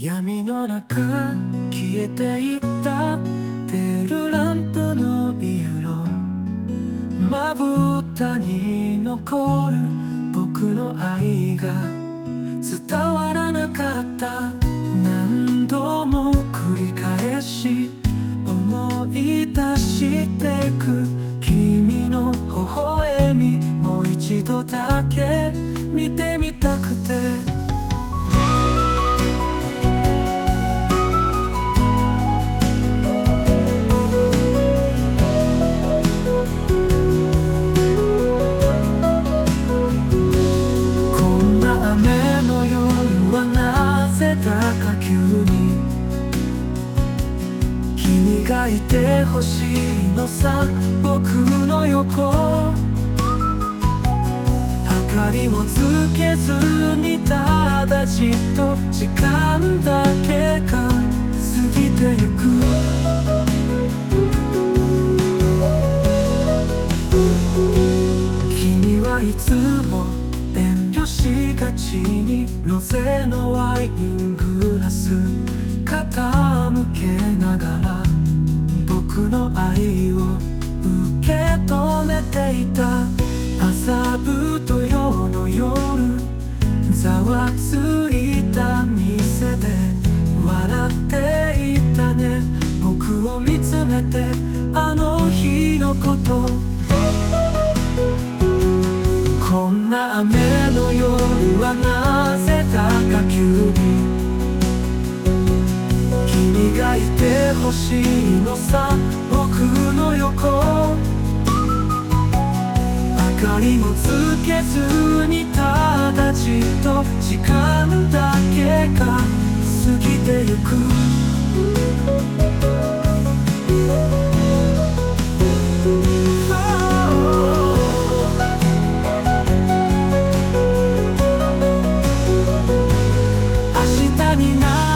闇の中消えていったテールランプの色、まぶたに残る僕の愛が伝わらなかった。何度も繰り返し思い出してく君の微笑み、もう一度だけ見てみたくて。急に君がいてほしいのさ、僕の横。明かりもつけずにただじっと時間だけが過ぎてゆく。君はいつも遠慮しがちにロゼのワイングラス傾けながら僕の愛を受け止めていた。麻布土曜の夜、ざわついた店で笑っていたね。僕を見つめてあの日のこと。こんな雨の夜はなぜだか急に君がいてほしいのさ、僕の横。明かりもつけずにただじっと時間だけが過ぎてゆく。明日にな